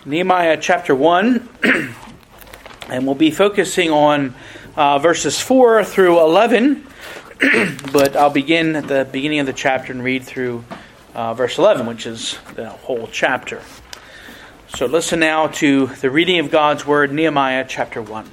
Nehemiah chapter 1, and we'll be focusing on verses 4 through 11, but I'll begin at the beginning of the chapter and read through verse 11, which is the whole chapter. So listen now to the reading of God's Word, Nehemiah chapter 1.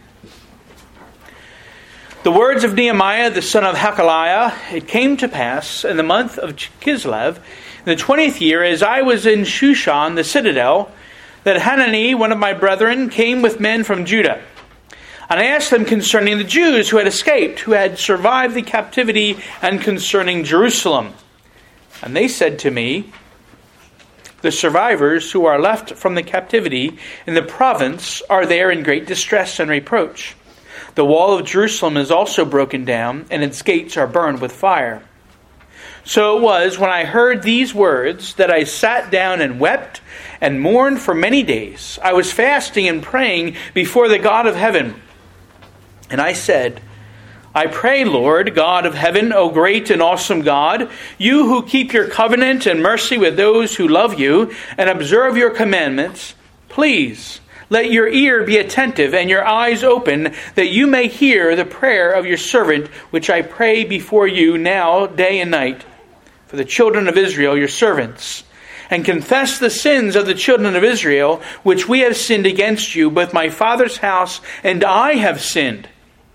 The words of Nehemiah, the son of Hakaliah. It came to pass in the month of Kislev, in the 20th year, as I was in Shushan, the citadel, that Hanani, one of my brethren, came with men from Judah. And I asked them concerning the Jews who had escaped, who had survived the captivity, and concerning Jerusalem. And they said to me, the survivors who are left from the captivity in the province are there in great distress and reproach. The wall of Jerusalem is also broken down, and its gates are burned with fire. So it was when I heard these words that I sat down and wept and mourned for many days. I was fasting and praying before the God of heaven. And I said, I pray, Lord, God of heaven, O great and awesome God, you who keep your covenant and mercy with those who love you and observe your commandments, please let your ear be attentive and your eyes open, that you may hear the prayer of your servant, which I pray before you now, day and night, for the children of Israel, your servants, and confess the sins of the children of Israel, which we have sinned against you, both my father's house and I have sinned.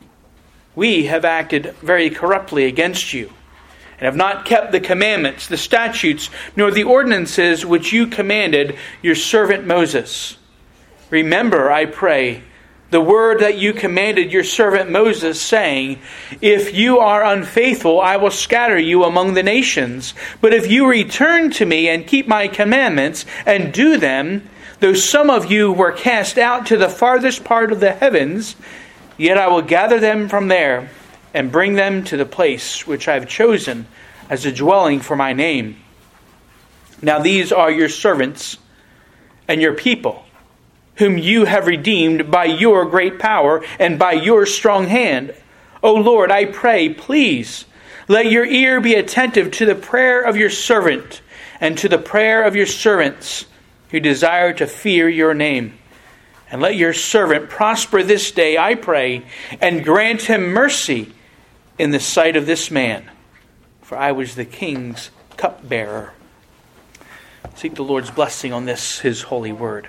We have acted very corruptly against you, and have not kept the commandments, the statutes, nor the ordinances which you commanded your servant Moses. Remember, I pray, the word that you commanded your servant Moses, saying, if you are unfaithful, I will scatter you among the nations. But if you return to me and keep my commandments and do them, though some of you were cast out to the farthest part of the heavens, yet I will gather them from there and bring them to the place which I have chosen as a dwelling for my name. Now these are your servants and your people, whom you have redeemed by your great power and by your strong hand. O Lord, I pray, please, let your ear be attentive to the prayer of your servant and to the prayer of your servants who desire to fear your name. And let your servant prosper this day, I pray, and grant him mercy in the sight of this man. For I was the king's cupbearer. Seek the Lord's blessing on this, his holy word.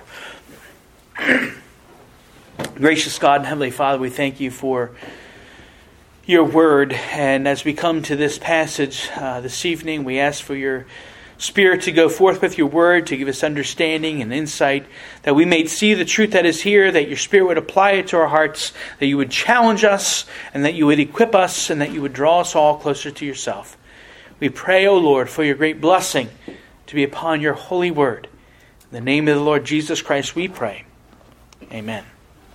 Gracious God and Heavenly Father, we thank you for your word. And as we come to this passage this evening, we ask for your Spirit to go forth with your word, to give us understanding and insight, that we may see the truth that is here, that your Spirit would apply it to our hearts, that you would challenge us, and that you would equip us, and that you would draw us all closer to yourself. We pray, O Lord, for your great blessing to be upon your holy word. In the name of the Lord Jesus Christ we pray. Amen.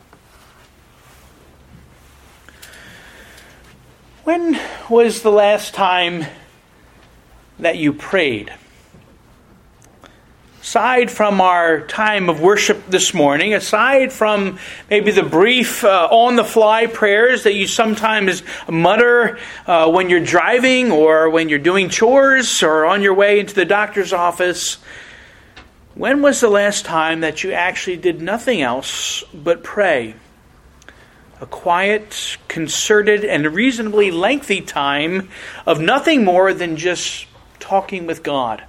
When was the last time that you prayed? Aside from our time of worship this morning, aside from maybe the brief on-the-fly prayers that you sometimes mutter when you're driving or when you're doing chores or on your way into the doctor's office, when was the last time that you actually did nothing else but pray? A quiet, concerted, and reasonably lengthy time of nothing more than just talking with God.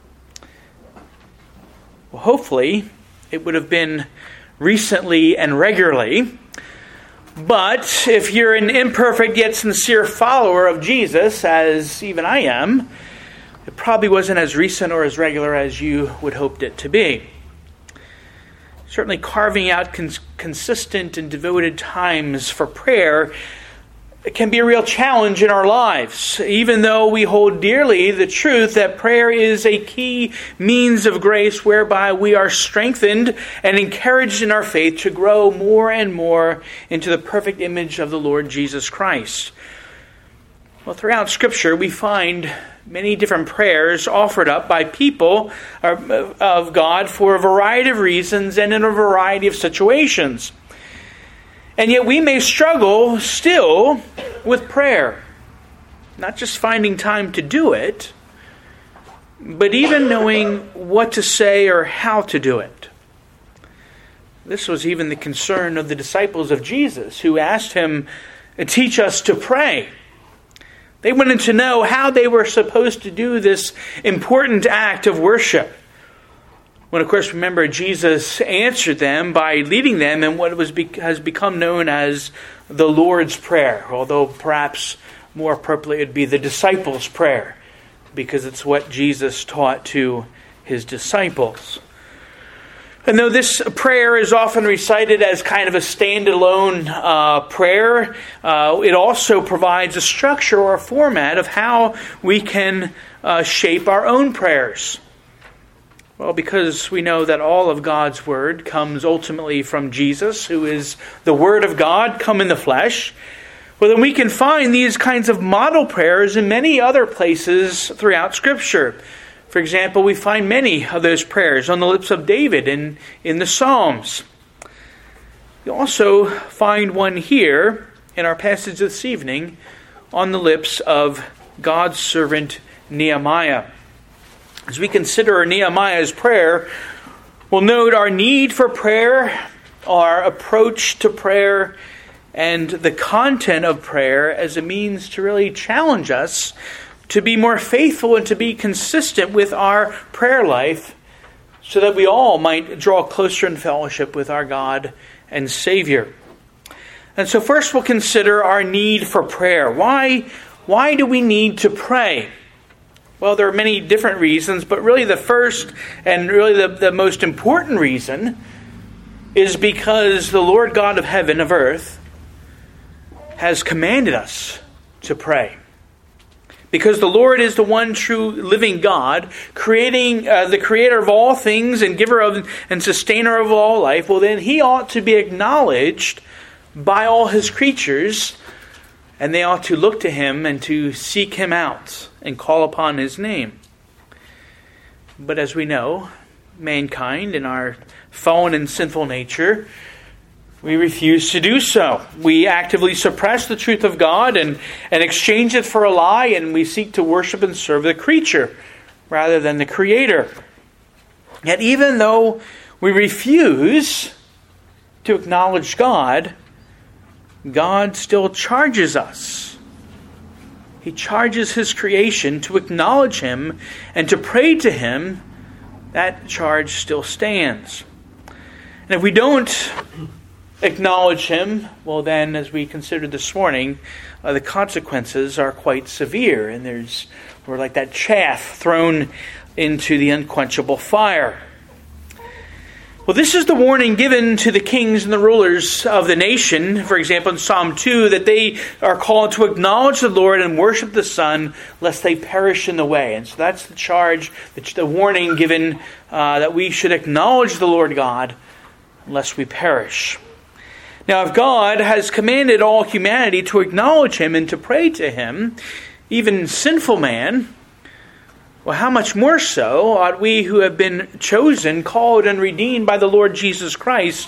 Well, hopefully, it would have been recently and regularly. But if you're an imperfect yet sincere follower of Jesus, as even I am, it probably wasn't as recent or as regular as you would hoped it to be. Certainly carving out consistent and devoted times for prayer can be a real challenge in our lives, even though we hold dearly the truth that prayer is a key means of grace whereby we are strengthened and encouraged in our faith to grow more and more into the perfect image of the Lord Jesus Christ. Well, throughout Scripture, we find many different prayers offered up by people of God for a variety of reasons and in a variety of situations. And yet we may struggle still with prayer. Not just finding time to do it, but even knowing what to say or how to do it. This was even the concern of the disciples of Jesus, who asked him, "Teach us to pray." They wanted to know how they were supposed to do this important act of worship. When, of course, remember, Jesus answered them by leading them in what has become known as the Lord's Prayer, although perhaps more appropriately it would be the disciples' prayer, because it's what Jesus taught to his disciples. And though this prayer is often recited as kind of a standalone prayer, it also provides a structure or a format of how we can shape our own prayers. Well, because we know that all of God's Word comes ultimately from Jesus, who is the Word of God come in the flesh, well, then we can find these kinds of model prayers in many other places throughout Scripture. For example, we find many of those prayers on the lips of David in the Psalms. You also find one here in our passage this evening on the lips of God's servant Nehemiah. As we consider Nehemiah's prayer, we'll note our need for prayer, our approach to prayer, and the content of prayer as a means to really challenge us to be more faithful and to be consistent with our prayer life, so that we all might draw closer in fellowship with our God and Savior. And so first we'll consider our need for prayer. Why do we need to pray? Well, there are many different reasons, but really the first and really the most important reason is because the Lord God of heaven, of earth, has commanded us to pray. Because the Lord is the one true living God, creating the creator of all things and giver of and sustainer of all life, well then he ought to be acknowledged by all his creatures, and they ought to look to him and to seek him out and call upon his name. But as we know, mankind in our fallen and sinful nature, we refuse to do so. We actively suppress the truth of God and exchange it for a lie, and we seek to worship and serve the creature rather than the Creator. Yet even though we refuse to acknowledge God, God still charges us. He charges his creation to acknowledge him and to pray to him. That charge still stands. And if we don't acknowledge him, well then, as we considered this morning, the consequences are quite severe, and we're like that chaff thrown into the unquenchable fire. Well, this is the warning given to the kings and the rulers of the nation, for example in Psalm 2, that they are called to acknowledge the Lord and worship the Son, lest they perish in the way. And so that's the charge, the warning given, that we should acknowledge the Lord God, lest we perish. Now, if God has commanded all humanity to acknowledge him and to pray to him, even sinful man, well, how much more so ought we who have been chosen, called, and redeemed by the Lord Jesus Christ,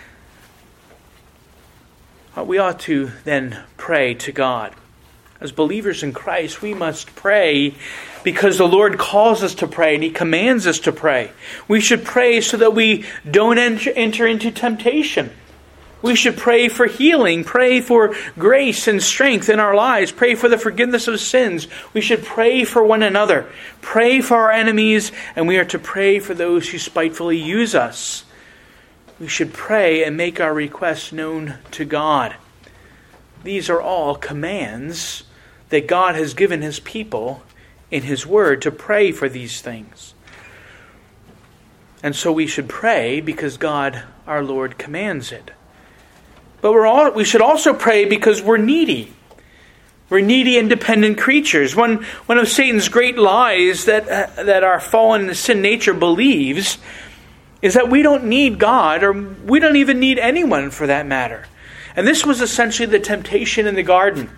we ought to then pray to God. As believers in Christ, we must pray because the Lord calls us to pray and he commands us to pray. We should pray so that we don't enter into temptation. We should pray for healing, pray for grace and strength in our lives, pray for the forgiveness of sins. We should pray for one another, pray for our enemies, and we are to pray for those who spitefully use us. We should pray and make our requests known to God. These are all commands that God has given his people in his word to pray for these things. And so we should pray because God, our Lord, commands it. But we should also pray because we're needy. We're needy, independent creatures. One of Satan's great lies that our fallen sin nature believes is that we don't need God, or we don't even need anyone for that matter. And this was essentially the temptation in the garden.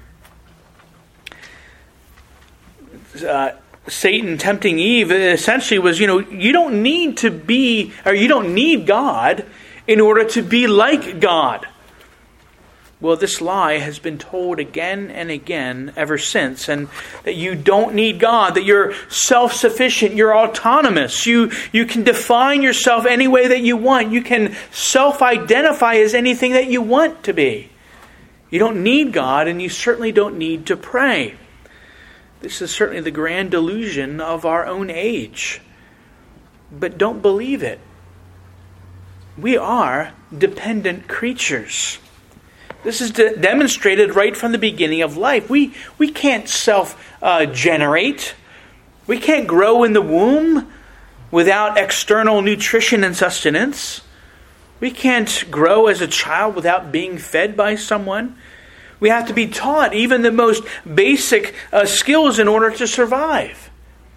Satan tempting Eve essentially was, you don't need God in order to be like God. Well, this lie has been told again and again ever since, and that you don't need God, that you're self-sufficient, you're autonomous, you can define yourself any way that you want, you can self-identify as anything that you want to be. You don't need God, and you certainly don't need to pray. This is certainly the grand delusion of our own age. But don't believe it. We are dependent creatures. This is demonstrated right from the beginning of life. We can't self-generate. We can't grow in the womb without external nutrition and sustenance. We can't grow as a child without being fed by someone. We have to be taught even the most basic skills in order to survive.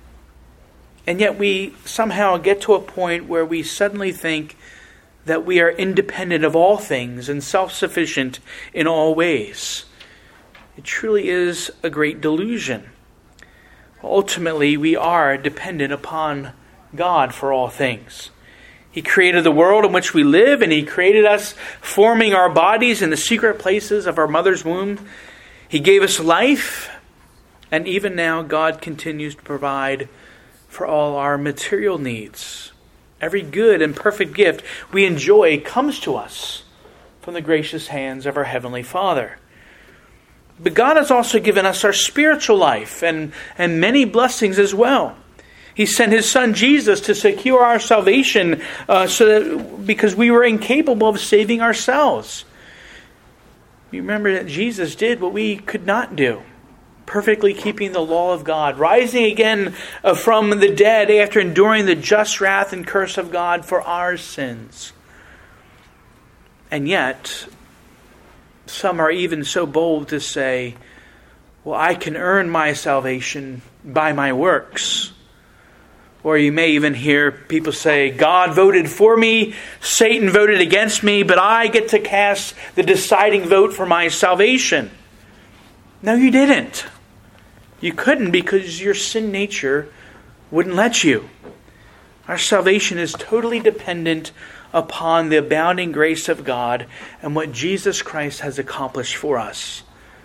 And yet we somehow get to a point where we suddenly think that we are independent of all things and self-sufficient in all ways. It truly is a great delusion. Ultimately, we are dependent upon God for all things. He created the world in which we live, and He created us, forming our bodies in the secret places of our mother's womb. He gave us life, and even now God continues to provide for all our material needs. Every good and perfect gift we enjoy comes to us from the gracious hands of our Heavenly Father. But God has also given us our spiritual life and many blessings as well. He sent His Son Jesus to secure our salvation because we were incapable of saving ourselves. You remember that Jesus did what we could not do, perfectly keeping the law of God, rising again from the dead after enduring the just wrath and curse of God for our sins. And yet, some are even so bold to say, well, I can earn my salvation by my works. Or you may even hear people say, God voted for me, Satan voted against me, but I get to cast the deciding vote for my salvation. No, you didn't. You couldn't because your sin nature wouldn't let you. Our salvation is totally dependent upon the abounding grace of God and what Jesus Christ has accomplished for us.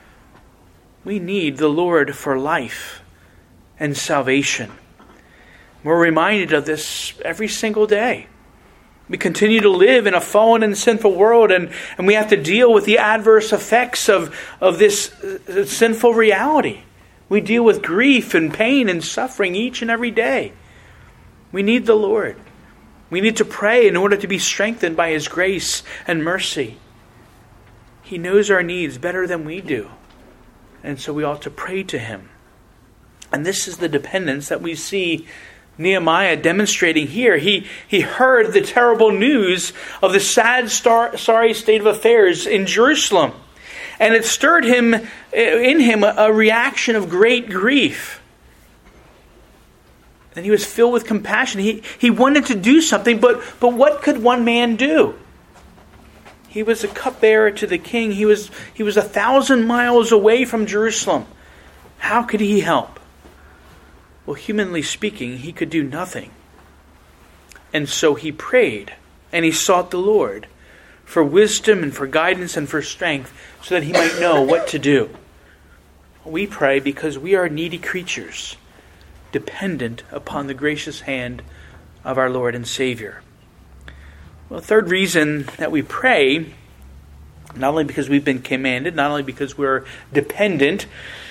We need the Lord for life and salvation. We're reminded of this every single day. We continue to live in a fallen and sinful world, and we have to deal with the adverse effects of this sinful reality. We deal with grief and pain and suffering each and every day. We need the Lord. We need to pray in order to be strengthened by His grace and mercy. He knows our needs better than we do, and so we ought to pray to Him. And this is the dependence that we see Nehemiah demonstrating here. He heard the terrible news of the sad, sorry state of affairs in Jerusalem. And it stirred in him a reaction of great grief. And he was filled with compassion. He wanted to do something, but what could one man do? He was a cupbearer to the king. He was 1,000 miles away from Jerusalem. How could he help? Well, humanly speaking, he could do nothing. And so he prayed, and he sought the Lord for wisdom and for guidance and for strength so that he might know what to do. We pray because we are needy creatures, dependent upon the gracious hand of our Lord and Savior. Well, the third reason that we pray, not only because we've been commanded, not only because we're dependent,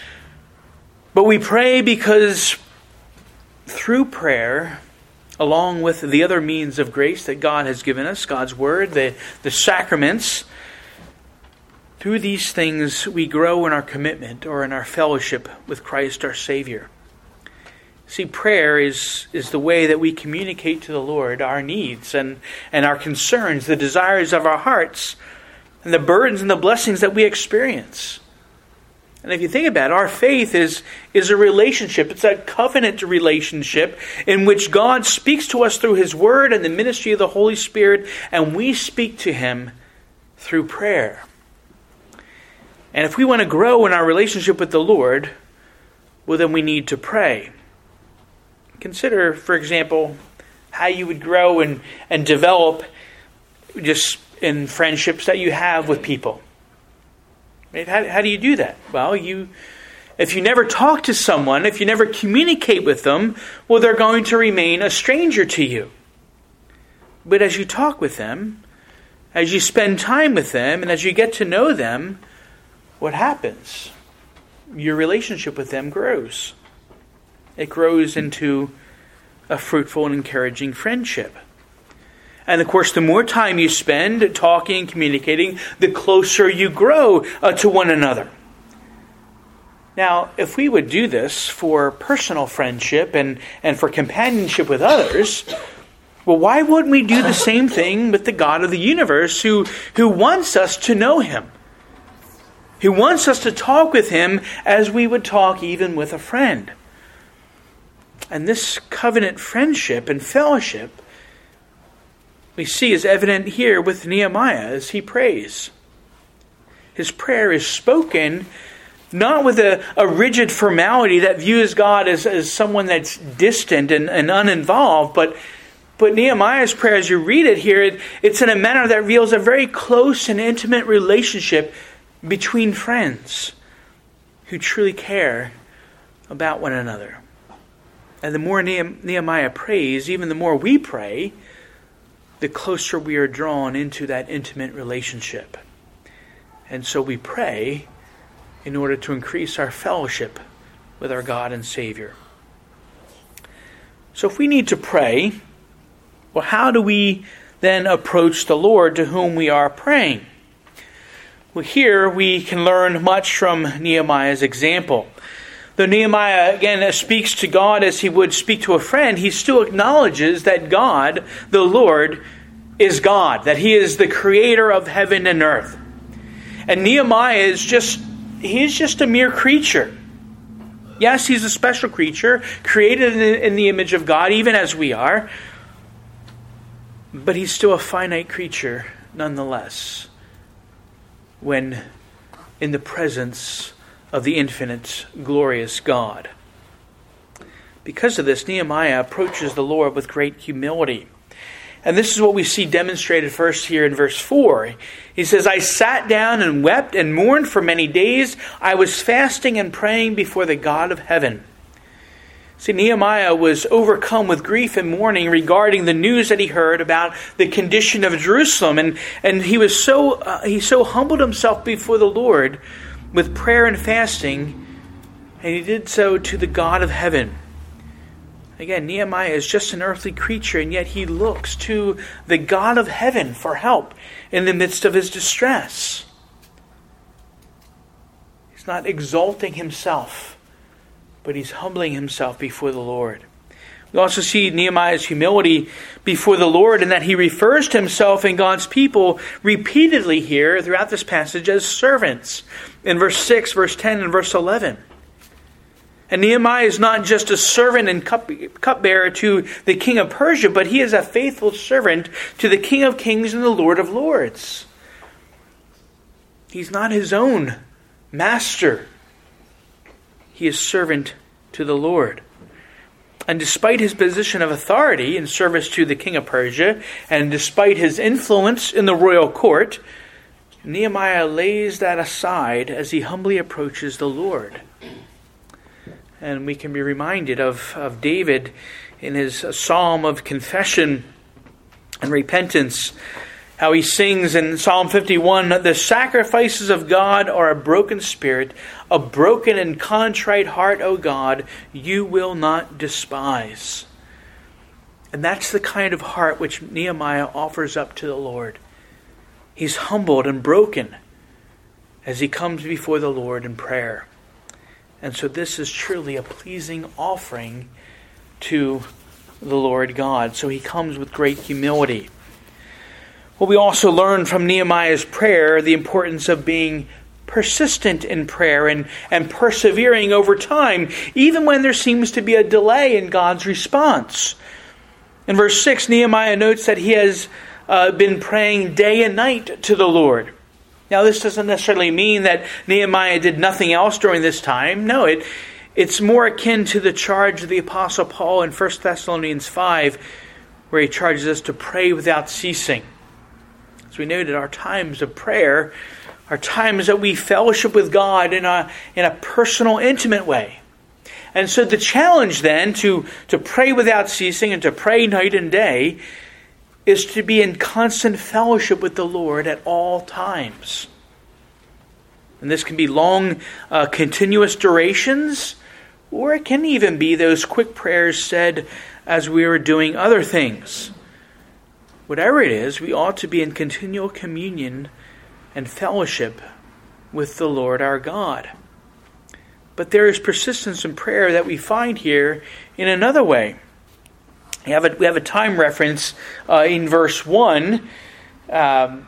but we pray because through prayer, along with the other means of grace that God has given us, God's Word, the sacraments, through these things we grow in our commitment or in our fellowship with Christ our Savior. See, prayer is the way that we communicate to the Lord our needs and our concerns, the desires of our hearts, and the burdens and the blessings that we experience. And if you think about it, our faith is a relationship. It's a covenant relationship in which God speaks to us through His Word and the ministry of the Holy Spirit, and we speak to Him through prayer. And if we want to grow in our relationship with the Lord, well, then we need to pray. Consider, for example, how you would grow and develop just in friendships that you have with people. Right? How do you do that? Well, if you never talk to someone, if you never communicate with them, well, they're going to remain a stranger to you. But as you talk with them, as you spend time with them, and as you get to know them, what happens? Your relationship with them grows. It grows into a fruitful and encouraging friendship. And of course, the more time you spend talking and communicating, the closer you grow to one another. Now, if we would do this for personal friendship and for companionship with others, well, why wouldn't we do the same thing with the God of the universe who wants us to know Him? Who wants us to talk with Him as we would talk even with a friend. And this covenant friendship and fellowship we see is evident here with Nehemiah as he prays. His prayer is spoken not with a rigid formality that views God as someone that's distant and uninvolved, but Nehemiah's prayer, as you read it here, it's in a manner that reveals a very close and intimate relationship between friends who truly care about one another. And the more Nehemiah prays, even the more we pray, the closer we are drawn into that intimate relationship. And so we pray in order to increase our fellowship with our God and Savior. So if we need to pray, well, how do we then approach the Lord to whom we are praying? Well, here we can learn much from Nehemiah's example. Though Nehemiah, again, speaks to God as he would speak to a friend, he still acknowledges that God, the Lord, is God, that He is the creator of heaven and earth. And Nehemiah is just a mere creature. Yes, he's a special creature, created in the image of God, even as we are. But he's still a finite creature, nonetheless, when in the presence of the infinite, glorious God. Because of this, Nehemiah approaches the Lord with great humility. And this is what we see demonstrated first here in verse 4. He says, I sat down and wept and mourned for many days. I was fasting and praying before the God of heaven. See, Nehemiah was overcome with grief and mourning regarding the news that he heard about the condition of Jerusalem. And he so humbled himself before the Lord with prayer and fasting. And he did so to the God of heaven. Again, Nehemiah is just an earthly creature, and yet he looks to the God of heaven for help in the midst of his distress. He's not exalting himself, but he's humbling himself before the Lord. We also see Nehemiah's humility before the Lord in that he refers to himself and God's people repeatedly here throughout this passage as servants. In verse 6, verse 10, and verse 11. And Nehemiah is not just a servant and cupbearer to the king of Persia, but he is a faithful servant to the King of Kings and the Lord of Lords. He's not his own master. He is servant to the Lord. And despite his position of authority in service to the king of Persia, and despite his influence in the royal court, Nehemiah lays that aside as he humbly approaches the Lord. And we can be reminded of David in his psalm of confession and repentance, how he sings in Psalm 51, the sacrifices of God are a broken spirit, a broken and contrite heart, O God, you will not despise. And that's the kind of heart which Nehemiah offers up to the Lord. He's humbled and broken as he comes before the Lord in prayer. And so this is truly a pleasing offering to the Lord God. So he comes with great humility. Well, we also learn from Nehemiah's prayer the importance of being persistent in prayer and persevering over time, even when there seems to be a delay in God's response. In verse 6, Nehemiah notes that he has been praying day and night to the Lord. Now, this doesn't necessarily mean that Nehemiah did nothing else during this time. No, it's more akin to the charge of the Apostle Paul in 1 Thessalonians 5, where he charges us to pray without ceasing. As we noted, our times of prayer are times that we fellowship with God in a personal, intimate way. And so the challenge then to pray without ceasing and to pray night and day is to be in constant fellowship with the Lord at all times. And this can be long, continuous durations, or it can even be those quick prayers said as we are doing other things. Whatever it is, we ought to be in continual communion and fellowship with the Lord our God. But there is persistence in prayer that we find here in another way. We have a time reference in verse 1 about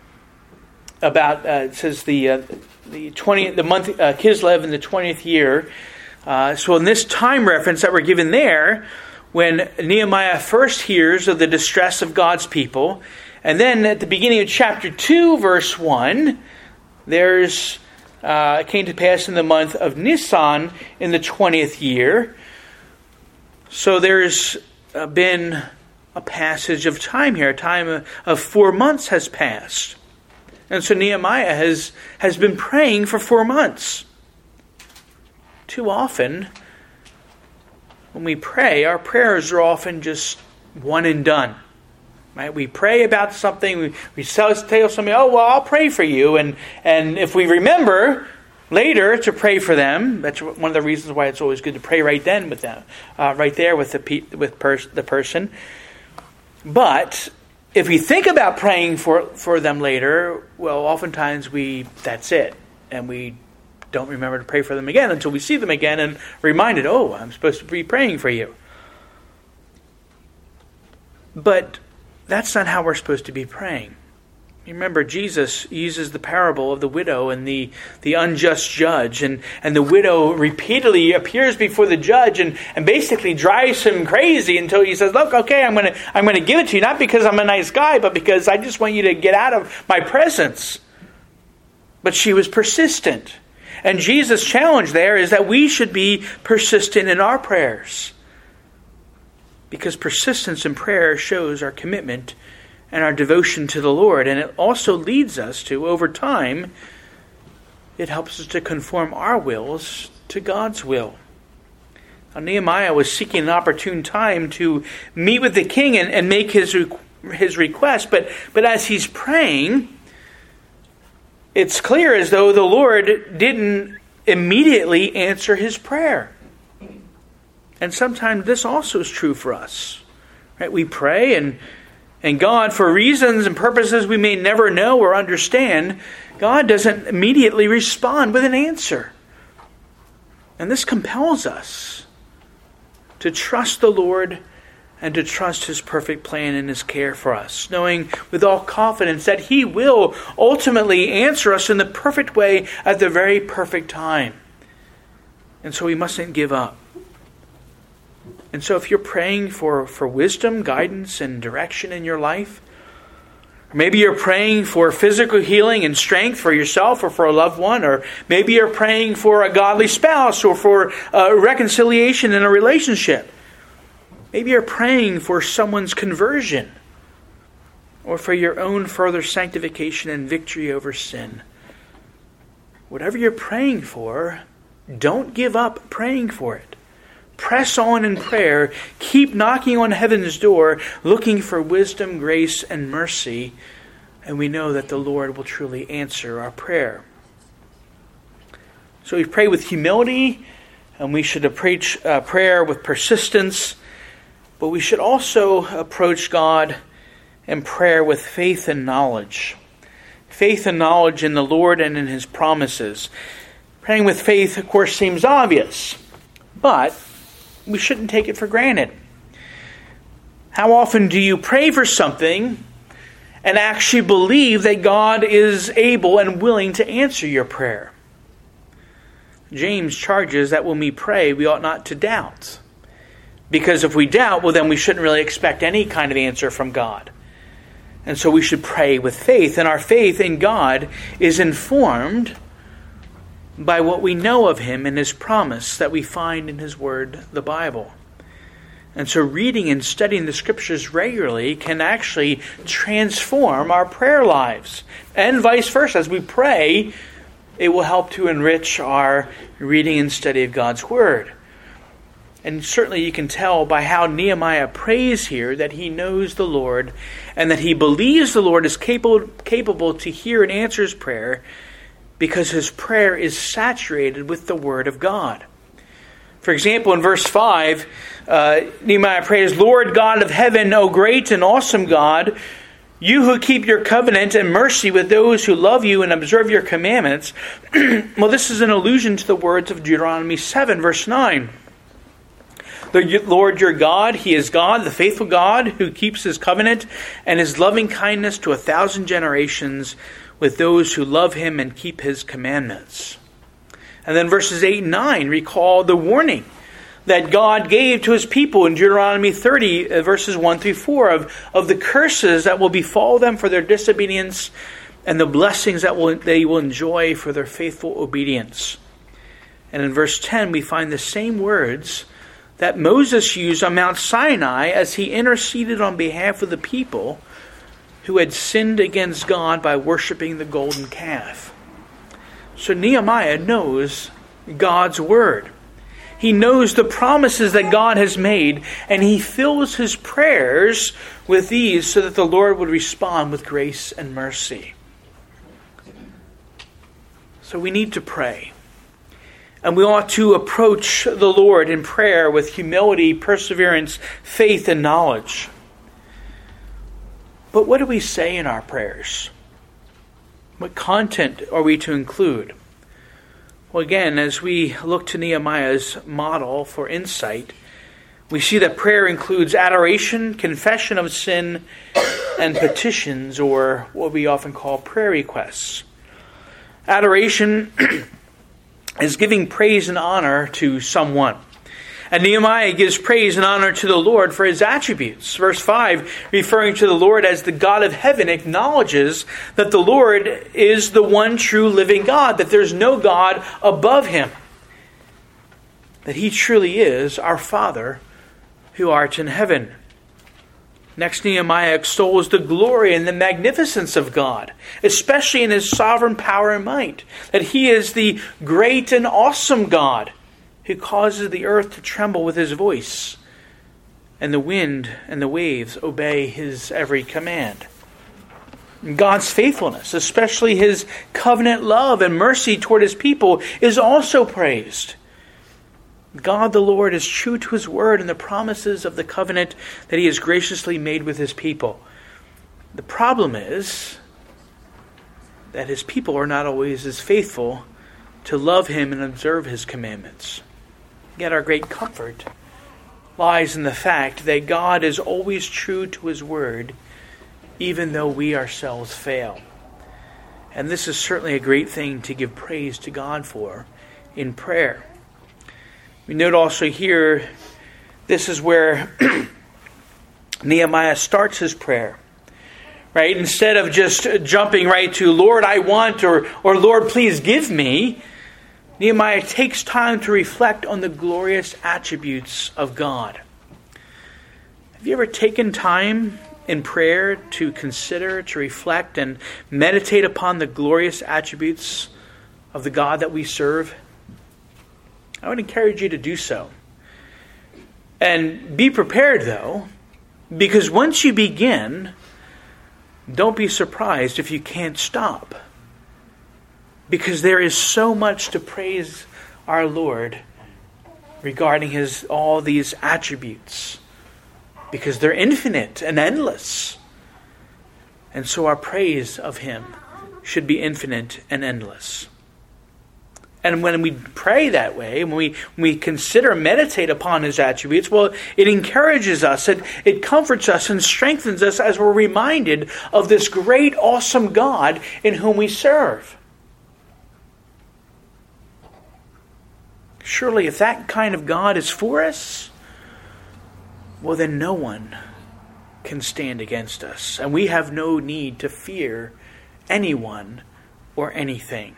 it says the month Kislev in the 20th year. So in this time reference that we're given there, when Nehemiah first hears of the distress of God's people, and then at the beginning of chapter 2, verse 1, there's it came to pass in the month of Nisan in the 20th year. So there's been a passage of time here. A time of 4 months has passed. And so Nehemiah has been praying for 4 months. Too often, when we pray, our prayers are often just one and done. Right? We pray about something, we tell somebody, oh, well, I'll pray for you. And if we remember later to pray for them, that's one of the reasons why it's always good to pray right then with them, right there with the person. But if we think about praying for them later, well, oftentimes that's it. And we don't remember to pray for them again until we see them again and reminded, oh, I'm supposed to be praying for you. But that's not how we're supposed to be praying. Remember, Jesus uses the parable of the widow and the unjust judge. And the widow repeatedly appears before the judge and basically drives him crazy until he says, look, okay, I'm going to give it to you, not because I'm a nice guy, but because I just want you to get out of my presence. But she was persistent. And Jesus' challenge there is that we should be persistent in our prayers. Because persistence in prayer shows our commitment and our devotion to the Lord. And it also leads us to, over time, it helps us to conform our wills to God's will. Now, Nehemiah was seeking an opportune time to meet with the king and make his request. But as he's praying, it's clear as though the Lord didn't immediately answer his prayer. And sometimes this also is true for us. Right? We pray and God, for reasons and purposes we may never know or understand, God doesn't immediately respond with an answer. And this compels us to trust the Lord and to trust His perfect plan and His care for us, knowing with all confidence that He will ultimately answer us in the perfect way at the very perfect time. And so we mustn't give up. And so if you're praying for wisdom, guidance, and direction in your life, or maybe you're praying for physical healing and strength for yourself or for a loved one, or maybe you're praying for a godly spouse or for reconciliation in a relationship. Maybe you're praying for someone's conversion or for your own further sanctification and victory over sin. Whatever you're praying for, don't give up praying for it. Press on in prayer. Keep knocking on heaven's door, looking for wisdom, grace, and mercy. And we know that the Lord will truly answer our prayer. So we pray with humility, and we should approach prayer with persistence. But we should also approach God in prayer with faith and knowledge. Faith and knowledge in the Lord and in His promises. Praying with faith, of course, seems obvious. But we shouldn't take it for granted. How often do you pray for something and actually believe that God is able and willing to answer your prayer? James charges that when we pray, we ought not to doubt. Because if we doubt, well, then we shouldn't really expect any kind of answer from God. And so we should pray with faith. And our faith in God is informed by what we know of Him and His promise that we find in His Word, the Bible. And so reading and studying the Scriptures regularly can actually transform our prayer lives. And vice versa. As we pray, it will help to enrich our reading and study of God's Word. And certainly you can tell by how Nehemiah prays here that he knows the Lord and that he believes the Lord is capable to hear and answer his prayer, because his prayer is saturated with the Word of God. For example, in verse 5, Nehemiah prays, "Lord God of heaven, O great and awesome God, you who keep your covenant and mercy with those who love you and observe your commandments." Well, this is an allusion to the words of Deuteronomy 7, verse 9. "The Lord your God, He is God, the faithful God, who keeps His covenant and His loving kindness to 1,000 generations with those who love Him and keep His commandments." And then verses 8 and 9 recall the warning that God gave to His people in Deuteronomy 30, verses 1 through 4, of the curses that will befall them for their disobedience and the blessings that they will enjoy for their faithful obedience. And in verse 10, we find the same words that Moses used on Mount Sinai as he interceded on behalf of the people who had sinned against God by worshiping the golden calf. So Nehemiah knows God's Word. He knows the promises that God has made, and he fills his prayers with these so that the Lord would respond with grace and mercy. So we need to pray. And we ought to approach the Lord in prayer with humility, perseverance, faith, and knowledge. But what do we say in our prayers? What content are we to include? Well, again, as we look to Nehemiah's model for insight, we see that prayer includes adoration, confession of sin, and petitions, or what we often call prayer requests. Adoration is giving praise and honor to someone. And Nehemiah gives praise and honor to the Lord for His attributes. Verse 5, referring to the Lord as the God of heaven, acknowledges that the Lord is the one true living God, that there's no God above Him, that He truly is our Father who art in heaven. Next, Nehemiah extols the glory and the magnificence of God, especially in His sovereign power and might, that He is the great and awesome God who causes the earth to tremble with His voice, and the wind and the waves obey His every command. God's faithfulness, especially His covenant love and mercy toward His people, is also praised. God the Lord is true to His word and the promises of the covenant that He has graciously made with His people. The problem is that His people are not always as faithful to love Him and observe His commandments. Yet our great comfort lies in the fact that God is always true to His word, even though we ourselves fail. And this is certainly a great thing to give praise to God for in prayer. We note also here, this is where Nehemiah starts his prayer. Right? Instead of just jumping right to, "Lord, I want," or "Lord, please give me," Nehemiah takes time to reflect on the glorious attributes of God. Have you ever taken time in prayer to consider, to reflect, and meditate upon the glorious attributes of the God that we serve? I would encourage you to do so. And be prepared, though, because once you begin, don't be surprised if you can't stop. Because there is so much to praise our Lord regarding all these attributes. Because they're infinite and endless. And so our praise of Him should be infinite and endless. And when we pray that way, when we consider, meditate upon His attributes, well, it encourages us, it comforts us and strengthens us as we're reminded of this great, awesome God in whom we serve. Surely if that kind of God is for us, well then no one can stand against us. And we have no need to fear anyone or anything.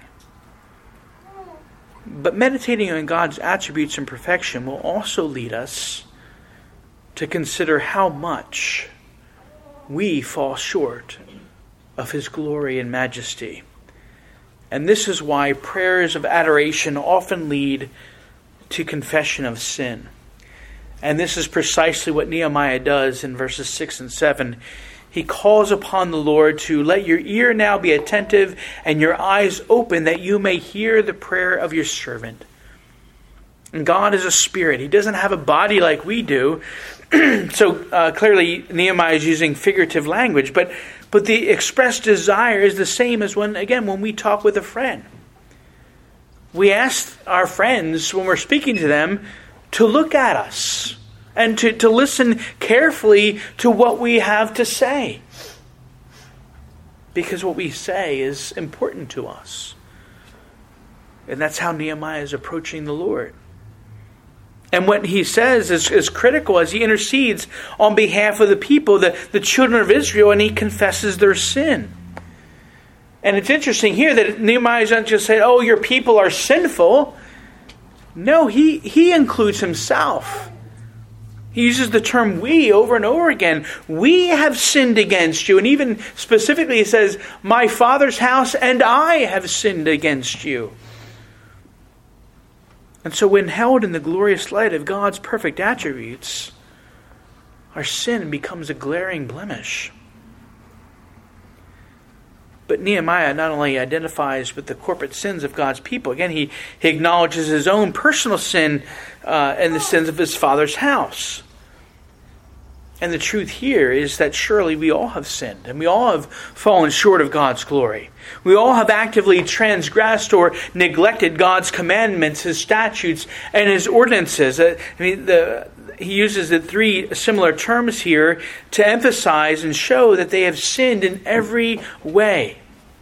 But meditating on God's attributes and perfection will also lead us to consider how much we fall short of His glory and majesty. And this is why prayers of adoration often lead to confession of sin. And this is precisely what Nehemiah does in verses 6 and 7. He calls upon the Lord to let your ear now be attentive and your eyes open that you may hear the prayer of your servant. And God is a spirit. He doesn't have a body like we do. So clearly Nehemiah is using figurative language, but the expressed desire is the same as when we talk with a friend. We ask our friends when we're speaking to them to look at us and to listen carefully to what we have to say. Because what we say is important to us. And that's how Nehemiah is approaching the Lord. And what he says is critical as he intercedes on behalf of the people, the children of Israel, and he confesses their sin. And it's interesting here that Nehemiah doesn't just say, oh, your people are sinful. No, he includes himself. He uses the term we over and over again. We have sinned against you. And even specifically he says, my father's house and I have sinned against you. And so when held in the glorious light of God's perfect attributes, our sin becomes a glaring blemish. But Nehemiah not only identifies with the corporate sins of God's people, again, he acknowledges his own personal sin and the sins of his father's house. And the truth here is that surely we all have sinned and we all have fallen short of God's glory. We all have actively transgressed or neglected God's commandments, His statutes, and His ordinances. He uses the three similar terms here to emphasize and show that they have sinned in every way.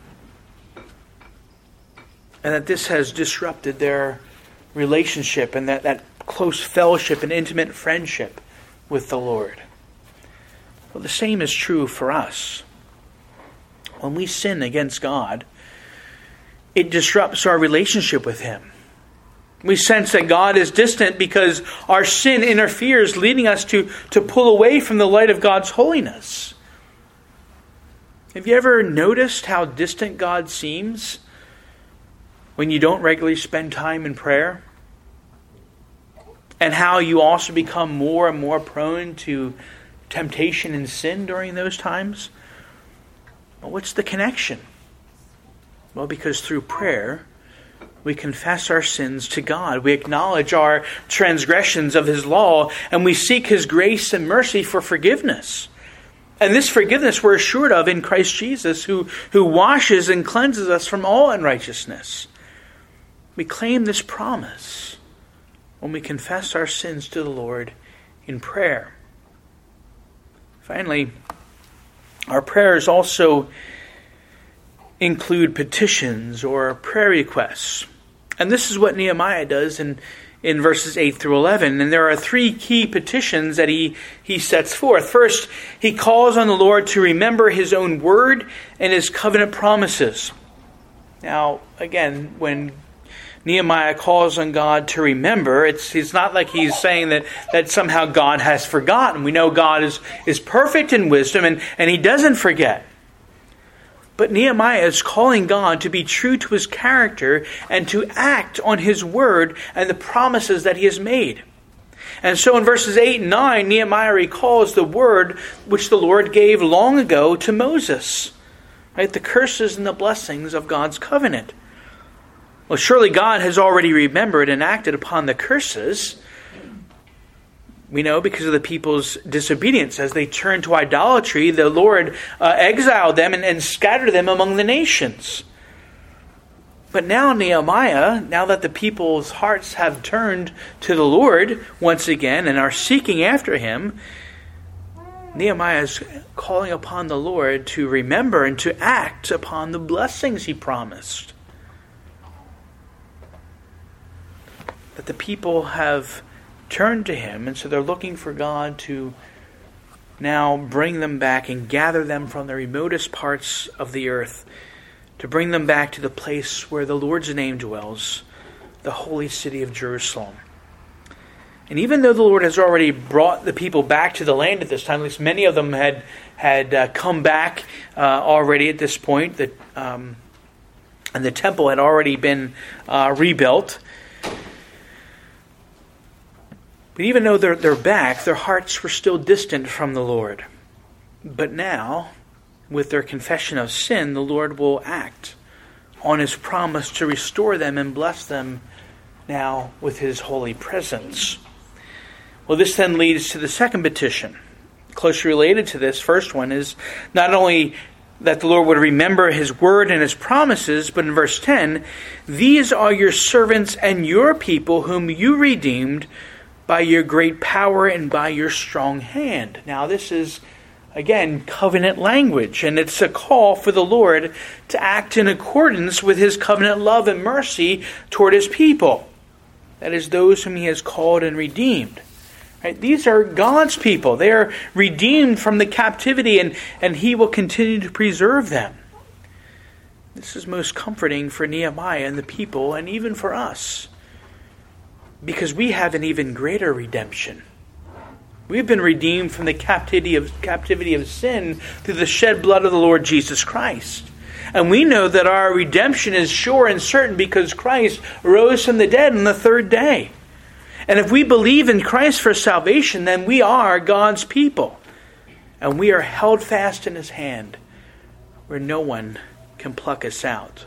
And that this has disrupted their relationship and that close fellowship and intimate friendship with the Lord. Well, the same is true for us. When we sin against God, it disrupts our relationship with Him. We sense that God is distant because our sin interferes, leading us to pull away from the light of God's holiness. Have you ever noticed how distant God seems when you don't regularly spend time in prayer? And how you also become more and more prone to temptation and sin during those times? Well, what's the connection? Well, because through prayer, we confess our sins to God. We acknowledge our transgressions of His law, and we seek His grace and mercy for forgiveness. And this forgiveness we're assured of in Christ Jesus, who washes and cleanses us from all unrighteousness. We claim this promise when we confess our sins to the Lord in prayer. Finally, our prayers also include petitions or prayer requests. And this is what Nehemiah does in verses 8 through 11. And there are three key petitions that he sets forth. First, he calls on the Lord to remember His own word and His covenant promises. Now, again, when Nehemiah calls on God to remember, it's not like he's saying that somehow God has forgotten. We know God is perfect in wisdom and He doesn't forget. But Nehemiah is calling God to be true to His character and to act on His word and the promises that He has made. And so in verses 8 and 9, Nehemiah recalls the word which the Lord gave long ago to Moses. Right? The curses and the blessings of God's covenant. Well, surely God has already remembered and acted upon the curses. We know because of the people's disobedience. As they turned to idolatry, the Lord exiled them and scattered them among the nations. But now Nehemiah, now that the people's hearts have turned to the Lord once again and are seeking after Him, Nehemiah is calling upon the Lord to remember and to act upon the blessings He promised. That the people have turned to Him, and so they're looking for God to now bring them back and gather them from the remotest parts of the earth, to bring them back to the place where the Lord's name dwells, the holy city of Jerusalem. And even though the Lord has already brought the people back to the land at this time, at least many of them had come back already at this point, and the temple had already been rebuilt. But even though they're back, their hearts were still distant from the Lord. But now, with their confession of sin, the Lord will act on His promise to restore them and bless them now with His holy presence. Well, this then leads to the second petition. Closely related to this first one is not only that the Lord would remember His word and His promises, but in verse 10, "These are your servants and your people whom you redeemed by your great power and by your strong hand." Now this is, again, covenant language, and it's a call for the Lord to act in accordance with His covenant love and mercy toward His people. That is, those whom He has called and redeemed. Right? These are God's people. They are redeemed from the captivity, and He will continue to preserve them. This is most comforting for Nehemiah and the people, and even for us, because we have an even greater redemption. We've been redeemed from the captivity of sin through the shed blood of the Lord Jesus Christ. And we know that our redemption is sure and certain because Christ rose from the dead on the third day. And if we believe in Christ for salvation, then we are God's people. And we are held fast in His hand, where no one can pluck us out.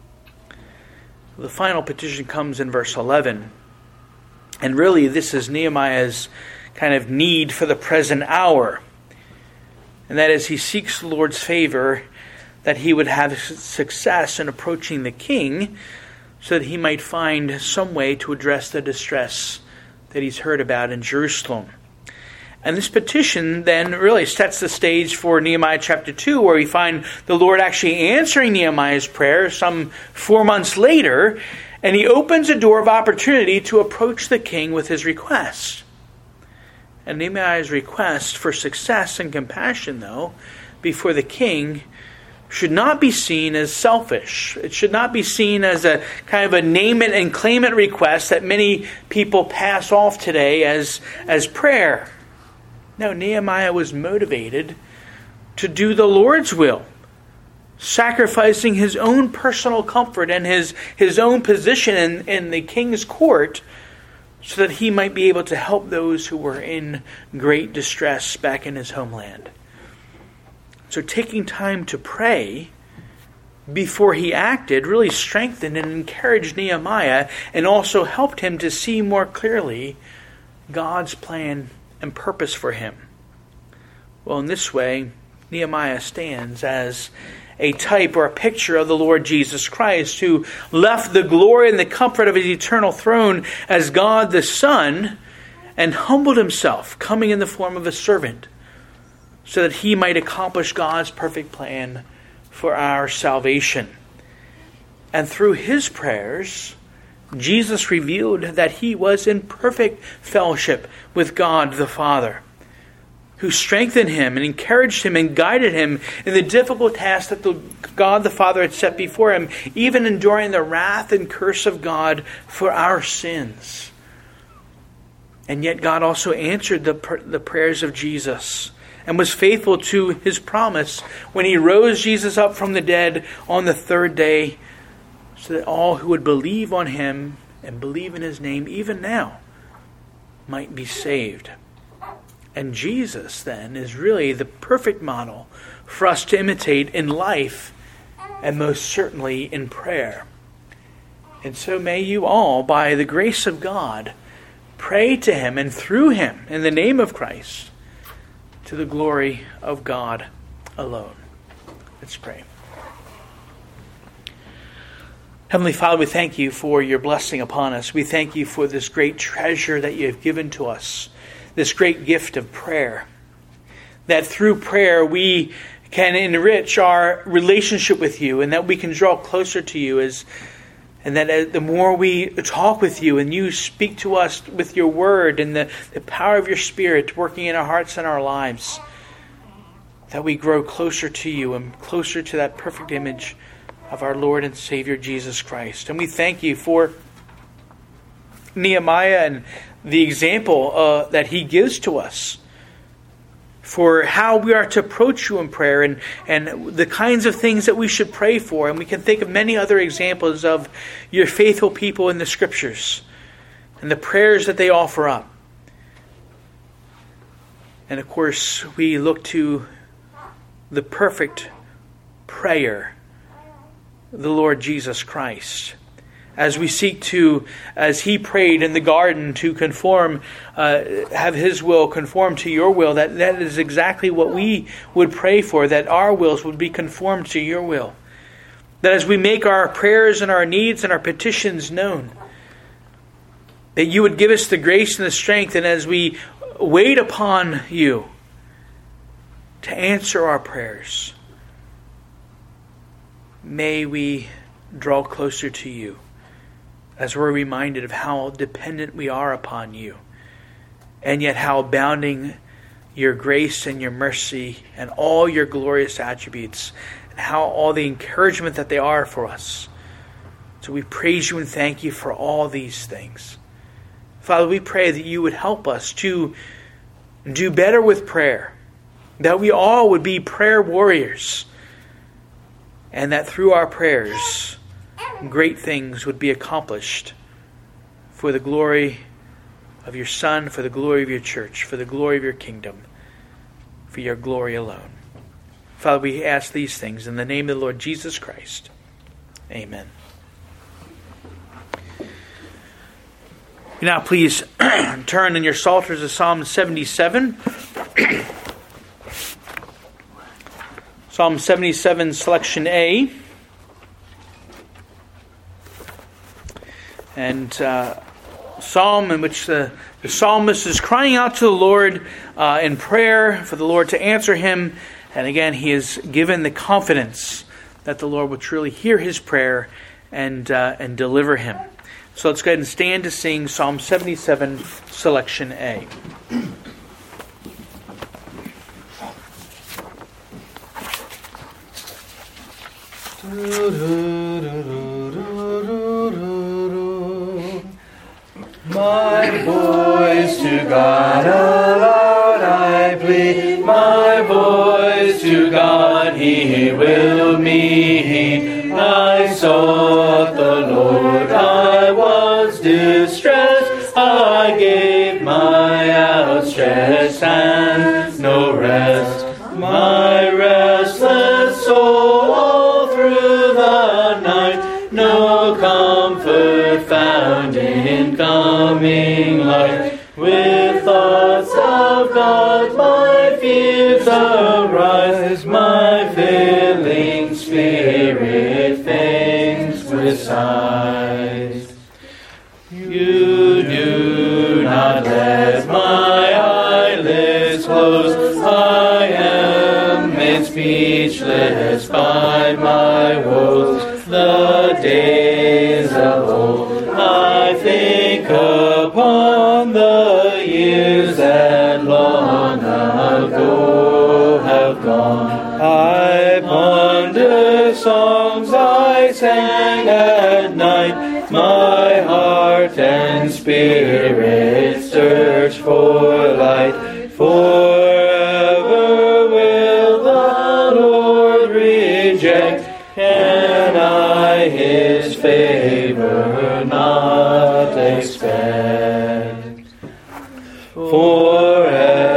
The final petition comes in verse 11. And really, this is Nehemiah's kind of need for the present hour. And that is, he seeks the Lord's favor that he would have success in approaching the king so that he might find some way to address the distress that he's heard about in Jerusalem. And this petition then really sets the stage for Nehemiah chapter 2, where we find the Lord actually answering Nehemiah's prayer some 4 months later, and He opens a door of opportunity to approach the king with his request. And Nehemiah's request for success and compassion, though, before the king should not be seen as selfish. It should not be seen as a kind of a name it and claim it request that many people pass off today as prayer. No, Nehemiah was motivated to do the Lord's will, sacrificing his own personal comfort and his own position in the king's court so that he might be able to help those who were in great distress back in his homeland. So taking time to pray before he acted really strengthened and encouraged Nehemiah, and also helped him to see more clearly God's plan and purpose for him. Well, in this way, Nehemiah stands as a type or a picture of the Lord Jesus Christ, who left the glory and the comfort of His eternal throne as God the Son and humbled Himself, coming in the form of a servant, so that He might accomplish God's perfect plan for our salvation. And through His prayers, Jesus revealed that He was in perfect fellowship with God the Father, who strengthened Him and encouraged Him and guided Him in the difficult task that God the Father had set before Him, even enduring the wrath and curse of God for our sins. And yet God also answered the prayers of Jesus and was faithful to His promise when He rose Jesus up from the dead on the third day, so that all who would believe on Him and believe in His name even now might be saved. And Jesus, then, is really the perfect model for us to imitate in life, and most certainly in prayer. And so may you all, by the grace of God, pray to Him and through Him, in the name of Christ, to the glory of God alone. Let's pray. Heavenly Father, we thank You for Your blessing upon us. We thank You for this great treasure that You have given to us, this great gift of prayer. That through prayer we can enrich our relationship with You, and that we can draw closer to You, and that the more we talk with You and You speak to us with Your word and the power of Your Spirit working in our hearts and our lives, that we grow closer to You and closer to that perfect image of our Lord and Savior Jesus Christ. And we thank You for Nehemiah and the example that he gives to us for how we are to approach you in prayer and the kinds of things that we should pray for. And we can think of many other examples of your faithful people in the Scriptures and the prayers that they offer up. And of course, we look to the perfect prayer, the Lord Jesus Christ. As we seek to, as he prayed in the garden, to conform, have his will conform to your will, that is exactly what we would pray for, that our wills would be conformed to your will. That as we make our prayers and our needs and our petitions known, that you would give us the grace and the strength, and as we wait upon you to answer our prayers, may we draw closer to you, as we're reminded of how dependent we are upon you, and yet how abounding your grace and your mercy and all your glorious attributes, and how all the encouragement that they are for us. So we praise you and thank you for all these things. Father, we pray that you would help us to do better with prayer, that we all would be prayer warriors, and that through our prayers, great things would be accomplished for the glory of your Son, for the glory of your church, for the glory of your kingdom, for your glory alone. Father, we ask these things in the name of the Lord Jesus Christ. Amen. Now please turn in your psalters to Psalm 77. Psalm 77, selection A. And psalm in which the psalmist is crying out to the Lord in prayer for the Lord to answer him. And again, he is given the confidence that the Lord will truly hear his prayer and deliver him. So let's go ahead and stand to sing Psalm 77, selection A. My voice to God aloud I plead, my voice to God He will me heed. I sought the Lord, I was distressed, I gave my outstretched hand no rest. My restless soul all through the night, no comfort found in coming light. With thoughts of God my fears arise, my filling spirit faints with sighs. You do not let my eyelids close, I am made speechless by my woes. The days of old I think upon, the years that long ago have gone. I ponder songs I sang at night, my heart and spirit search for light. Forever will the Lord reject, can I his favor not expect? Forever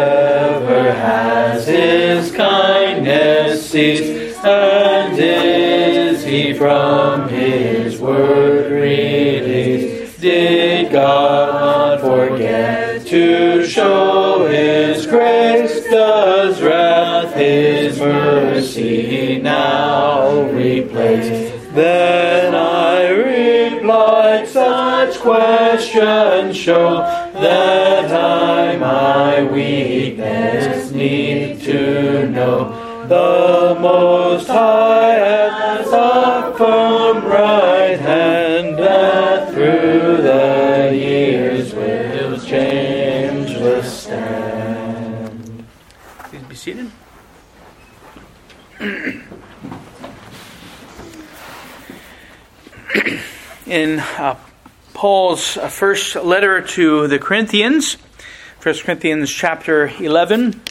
has his kindness ceased, and is he from his word released? Did God forget to show his grace? Does wrath his mercy now replace? Then I replied, such questions show that I my weakness need to know. The Most High has a firm right hand that through the years will changeless stand. Please be seated. In Paul's first letter to the Corinthians, 1 Corinthians chapter 11.